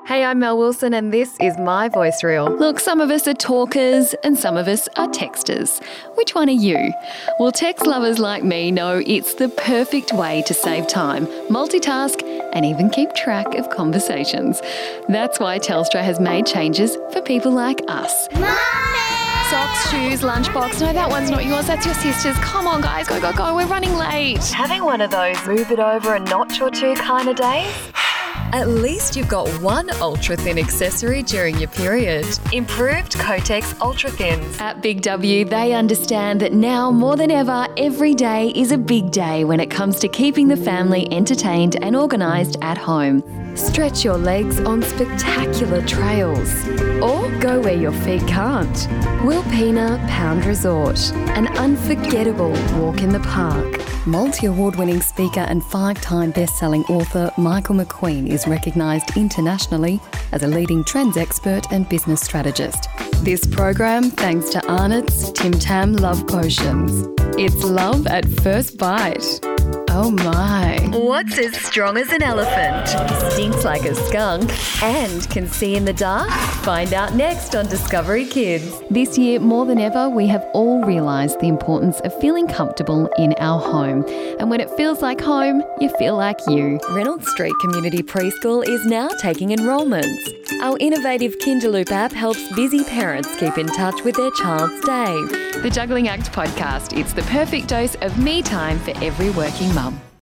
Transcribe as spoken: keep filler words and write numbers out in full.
Hey, I'm Mel Wilson and this is my voice reel. Look, some of us are talkers and some of us are texters. Which one are you? Well, text lovers like me know it's the perfect way to save time, multitask and even keep track of conversations. That's why Telstra has made changes for people like us. Mommy! Socks, shoes, lunchbox. No, that one's not yours. That's your sister's. Come on, guys. Go, go, go. We're running late. Having one of those move it over a notch or two kind of days? At least you've got one ultra-thin accessory during your period. Improved Kotex Ultra Thins. At Big W, they understand that now more than ever, every day is a big day when it comes to keeping the family entertained and organised at home. Stretch your legs on spectacular trails. Or go where your feet can't. Wilpena Pound Resort. An unforgettable walk in the park. Multi-award-winning speaker and five-time best-selling author Michael McQueen is recognised internationally as a leading trends expert and business strategist. This program thanks to Arnott's Tim Tam Love Potions. It's love at first bite. Oh my. What's as strong as an elephant, stinks like a skunk, and can see in the dark? Find out next on Discovery Kids. This year, more than ever, we have all realised the importance of feeling comfortable in our home. And when it feels like home, you feel like you. Reynolds Street Community Preschool is now taking enrolments. Our innovative Kinderloop app helps busy parents keep in touch with their child's day. The Juggling Act podcast. It's the perfect dose of me time for every working mum.